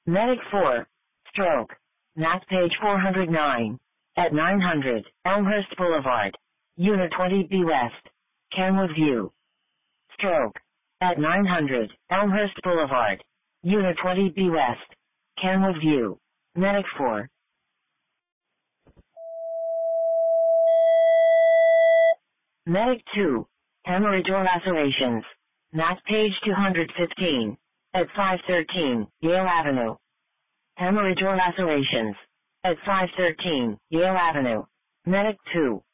Medic 4. Stroke. Nat page 409. At 900, Elmhurst Boulevard. Unit 20B West. Kenwood View. Stroke. At 900, Elmhurst Boulevard. Unit 20B West. Kenwood View. Medic 4. Medic 2. Hemorrhage or lacerations. Nat page 215. At 513, Yale Avenue. Hemorrhage or lacerations. At 513, Yale Avenue. Medic 2.